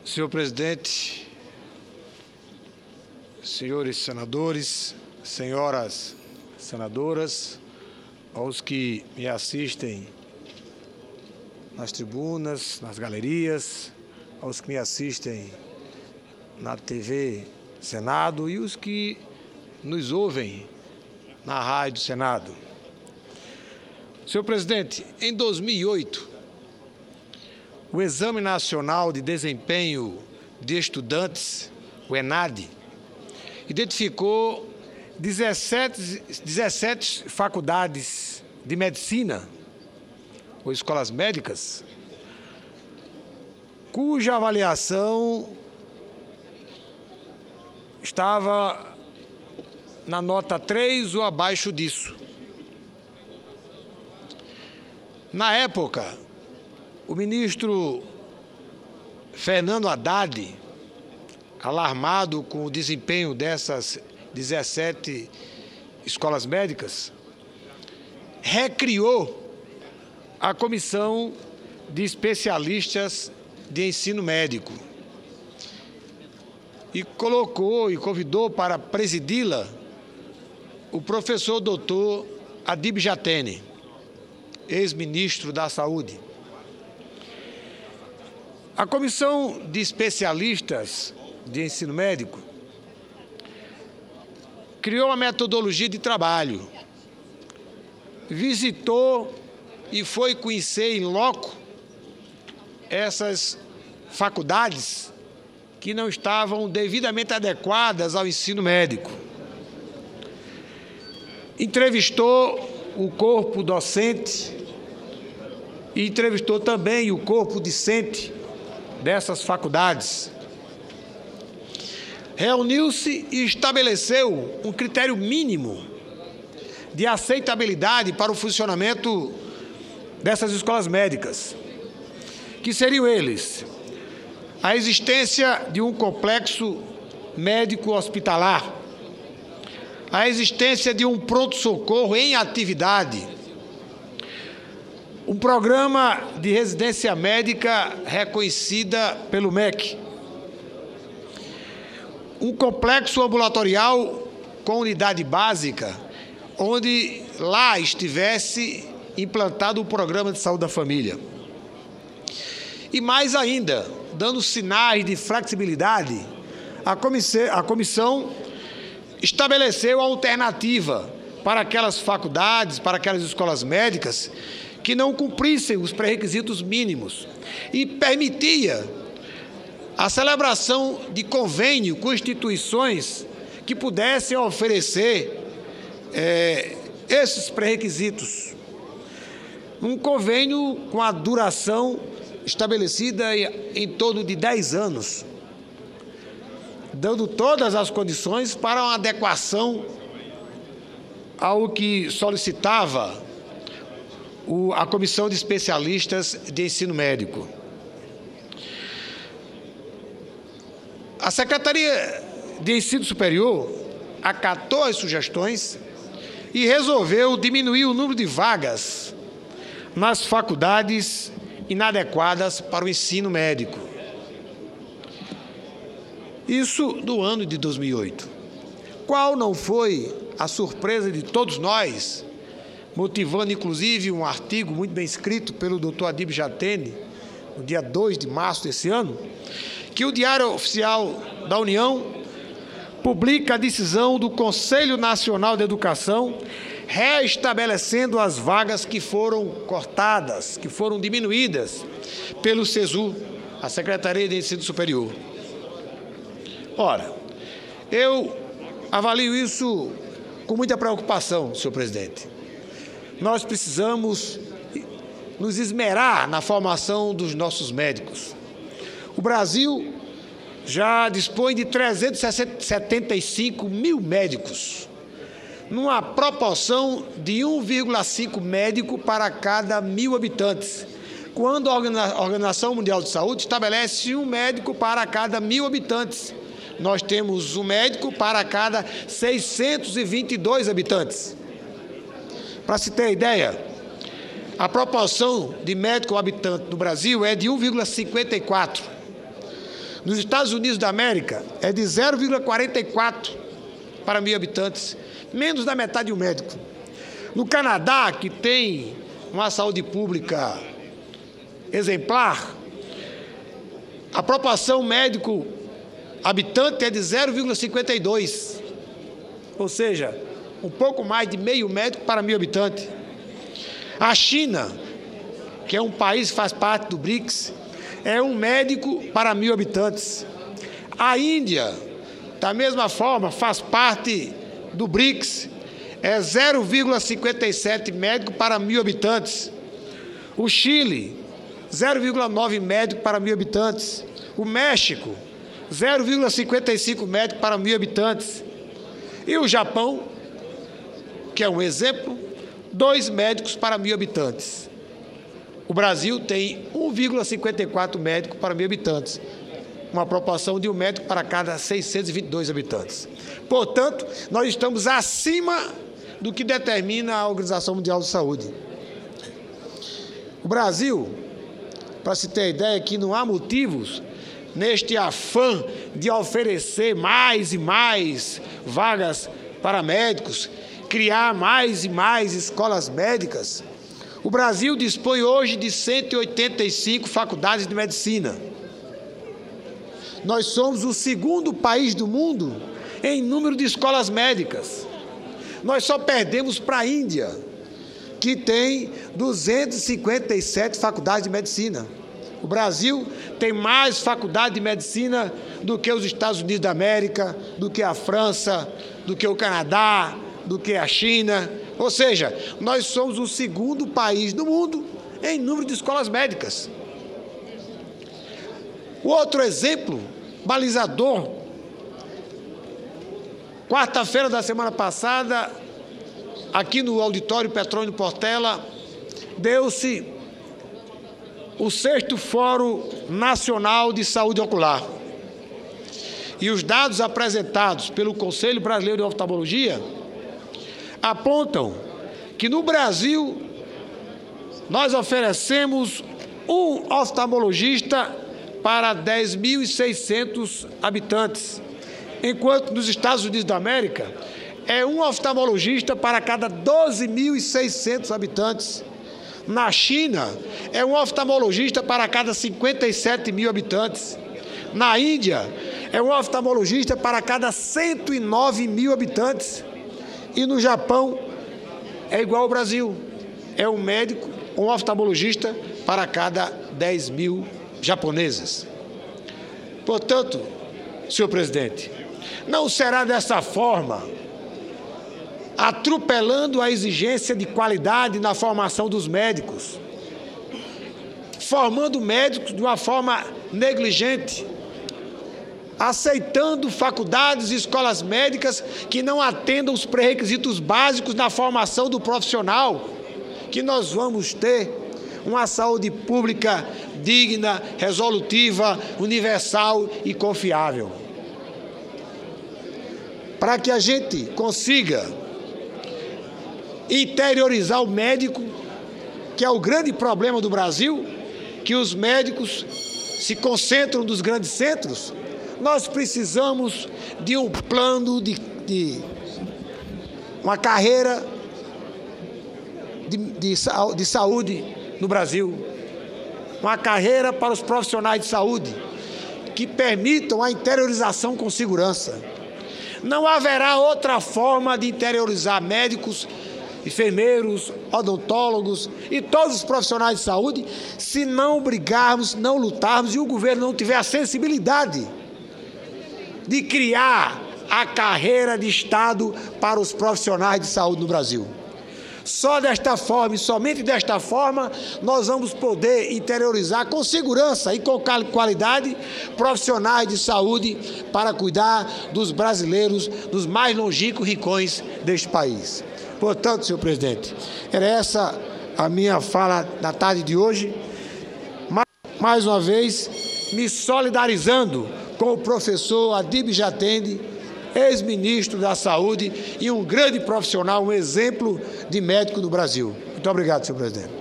Senhor presidente, senhores senadores, senhoras senadoras, aos que me assistem nas tribunas, nas galerias, aos que me assistem na TV Senado e os que nos ouvem na Rádio Senado. Senhor presidente, em 2008, o Exame Nacional de Desempenho de Estudantes, o ENADE, identificou 17 faculdades de medicina ou escolas médicas, cuja avaliação estava na nota 3 ou abaixo disso. Na época, o ministro Fernando Haddad, alarmado com o desempenho dessas 17 escolas médicas, recriou a Comissão de Especialistas de Ensino Médico e colocou e convidou para presidi-la o professor doutor Adib Jatene, ex-ministro da Saúde. A Comissão de Especialistas de Ensino Médico criou uma metodologia de trabalho, visitou e foi conhecer em loco essas faculdades que não estavam devidamente adequadas ao ensino médico. Entrevistou o corpo docente e entrevistou também o corpo discente dessas faculdades. Reuniu-se e estabeleceu um critério mínimo de aceitabilidade para o funcionamento dessas escolas médicas, que seriam eles: a existência de um complexo médico hospitalar, a existência de um pronto-socorro em atividade, um programa de residência médica reconhecida pelo MEC, um complexo ambulatorial com unidade básica, onde lá estivesse implantado o programa de saúde da família. E mais ainda, dando sinais de flexibilidade, a comissão estabeleceu a alternativa para aquelas faculdades, para aquelas escolas médicas que não cumprissem os pré-requisitos mínimos e permitia a celebração de convênio com instituições que pudessem oferecer esses pré-requisitos. Um convênio com a duração estabelecida em torno de 10 anos, dando todas as condições para uma adequação ao que solicitava a Comissão de Especialistas de Ensino Médico. A Secretaria de Ensino Superior acatou as sugestões e resolveu diminuir o número de vagas nas faculdades inadequadas para o ensino médico. Isso no ano de 2008. Qual não foi a surpresa de todos nós, motivando inclusive um artigo muito bem escrito pelo Dr. Adib Jatene, no dia 2 de março desse ano, que o Diário Oficial da União publica a decisão do Conselho Nacional de Educação reestabelecendo as vagas que foram cortadas, que foram diminuídas pelo SESU, a Secretaria de Ensino Superior. Ora, eu avalio isso com muita preocupação, senhor presidente. Nós precisamos nos esmerar na formação dos nossos médicos. O Brasil já dispõe de 375 mil médicos, numa proporção de 1,5 médico para cada 1.000 habitantes, quando a Organização Mundial de Saúde estabelece um médico para cada 1.000 habitantes. Nós temos um médico para cada 622 habitantes. Para se ter ideia, a proporção de médico ao habitante no Brasil é de 1,54. Nos Estados Unidos da América, é de 0,44 para 1.000 habitantes, menos da metade de um médico. No Canadá, que tem uma saúde pública exemplar, a proporção médico-habitante é de 0,52, ou seja, um pouco mais de meio médico para 1.000 habitantes. A China, que é um país que faz parte do BRICS, é um médico para 1.000 habitantes. A Índia, da mesma forma, faz parte do BRICS, é 0,57 médico para 1.000 habitantes. O Chile, 0,9 médico para 1.000 habitantes. O México, 0,55 médico para 1.000 habitantes. E o Japão, que é um exemplo, 2 médicos para 1.000 habitantes. O Brasil tem 1,54 médico para 1.000 habitantes, uma proporção de 1 médico para cada 622 habitantes. Portanto, nós estamos acima do que determina a Organização Mundial de Saúde. O Brasil, para se ter ideia, que não há motivos, neste afã de oferecer mais e mais vagas para médicos, criar mais e mais escolas médicas, o Brasil dispõe hoje de 185 faculdades de medicina. Nós somos o segundo país do mundo em número de escolas médicas. Nós só perdemos para a Índia, que tem 257 faculdades de medicina. O Brasil tem mais faculdade de medicina do que os Estados Unidos da América, do que a França, do que o Canadá, do que a China. Ou seja, nós somos o segundo país do mundo em número de escolas médicas. O outro exemplo, balizador, quarta-feira da semana passada, aqui no Auditório Petrônio Portela, deu-se o 6º Fórum Nacional de Saúde Ocular. E os dados apresentados pelo Conselho Brasileiro de Oftalmologia apontam que no Brasil nós oferecemos um oftalmologista para 10.600 habitantes, enquanto nos Estados Unidos da América é um oftalmologista para cada 12.600 habitantes. Na China, é um oftalmologista para cada 57.000 habitantes. Na Índia, é um oftalmologista para cada 109.000 habitantes. E no Japão, é igual ao Brasil. É um médico, um oftalmologista para cada 10.000 japoneses. Portanto, senhor presidente, não será dessa forma, atropelando a exigência de qualidade na formação dos médicos, formando médicos de uma forma negligente, aceitando faculdades e escolas médicas que não atendam os pré-requisitos básicos na formação do profissional, que nós vamos ter uma saúde pública digna, resolutiva, universal e confiável. Para que a gente consiga interiorizar o médico, que é o grande problema do Brasil, que os médicos se concentram nos grandes centros, nós precisamos de um plano de uma carreira de saúde no Brasil, uma carreira para os profissionais de saúde que permitam a interiorização com segurança. Não haverá outra forma de interiorizar médicos, enfermeiros, odontólogos e todos os profissionais de saúde se não brigarmos, não lutarmos e o governo não tiver a sensibilidade de criar a carreira de Estado para os profissionais de saúde no Brasil. Só desta forma e somente desta forma nós vamos poder interiorizar com segurança e com qualidade profissionais de saúde para cuidar dos brasileiros dos mais longínquos rincões deste país. Portanto, senhor presidente, era essa a minha fala da tarde de hoje. Mais uma vez, me solidarizando com o professor Adíbio Jatene, ex-ministro da Saúde e um grande profissional, um exemplo de médico no Brasil. Muito obrigado, senhor presidente.